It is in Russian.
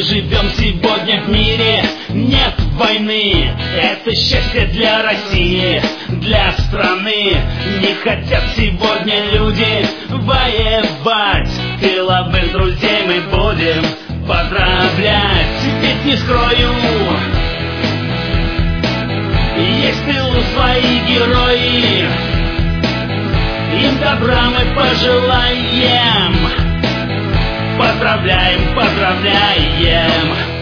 живем сегодня в мире, нет войны. Это счастье для России, для страны. Не хотят сегодня люди воевать. Тыловых друзей мы будем поздравлять. Ведь не скрою, есть в тылу свои герои. Им добра мы пожелаем. Поздравляем, поздравляем.